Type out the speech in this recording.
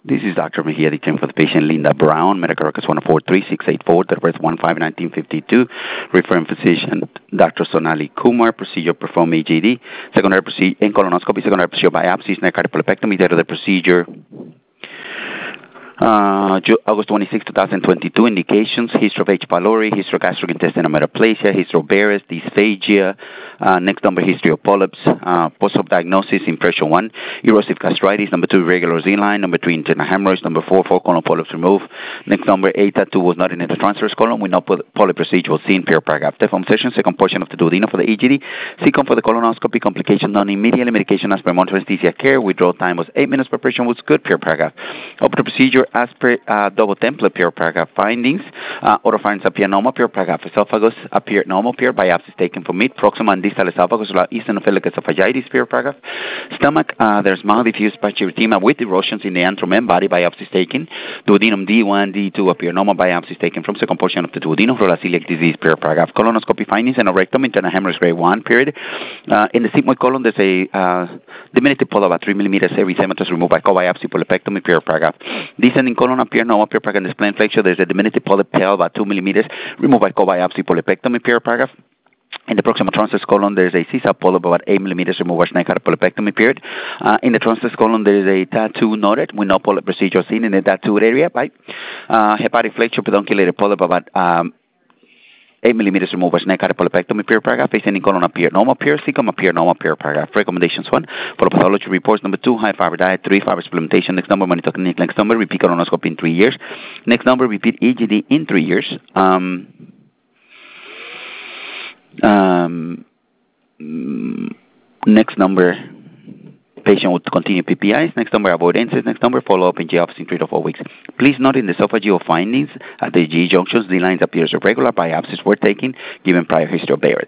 This is Dr. Mejia, detained for the patient Linda Brown, medical records 143-684, date of birth 1/5/1952, referring physician Dr. Sonali Kumar, procedure performed AJD, secondary procedure in colonoscopy, secondary procedure biopsies, neck cardiopulmonectomy, date of the procedure August 26, 2022. Indications: history of H. pylori, history of gastrointestinal metaplasia, history of Barrett's, dysphagia. Next number, history of polyps. Post-op diagnosis: impression 1, erosive gastritis. Number 2, irregular Z-line. Number 3, internal hemorrhoids. Number 4, 4 colon polyps removed. Next number, A, tattoo was not in the transverse colon. We know polyp procedure was seen per paragraph. Deform session, second portion of the duodenum for the EGD. Second for the colonoscopy, complication done immediately. Medication as per monitoring anesthesia care. Withdrawal time was 8 minutes per patient, was good per paragraph. Open procedure as per double template per paragraph. Findings: oropharynx appear normal per paragraph. Esophagus appeared normal per biopsies taken from mid, proximal and distal esophagus, eosinophilic esophagitis per paragraph. Stomach: there's mild diffuse pachyarthemia with erosions in the antrum and body, biopsies taken. Duodenum D1, D2 appear normal, biopsies taken from second portion of the duodenum for celiac disease per paragraph. Colonoscopy findings: and rectum, internal hemorrhage grade 1 period. In the sigmoid colon, there's a diminutive polyp about 3 millimeters. Every erythematous removed by co-biopsy polypectomy per paragraph. Descending colon appear normal per paragraph. Display inflection, there's a diminutive polyp tail about 2 millimeters removed by co-biopsy polypectomy per paragraph. In the proximal transverse colon, there is a CSAP polyp about 8 millimeters removed by Schneider polypectomy period. In the transverse colon, there is a tattoo noted with no polyp procedure seen in the tattooed area. Right? Hepatic flexure pedunculated polyp about 8 millimeters removed by Schneider polypectomy per paragraph. Ascending colon appear normal per. Cecum appear normal per paragraph. Recommendations: 1, for pathology reports. Number 2, high fiber diet. 3, fiber supplementation. Next number, monitor clinic. Next number, repeat colonoscopy in 3 years. Next number, repeat EGD in 3 years. Next number, patient would continue PPIs. Next number, avoidances. Next number, follow-up in GE office in 3 to 4 weeks. Please note in the esophageal findings at the GE junctions, the lines appears irregular. Biopsies were taken given prior history of Barrett.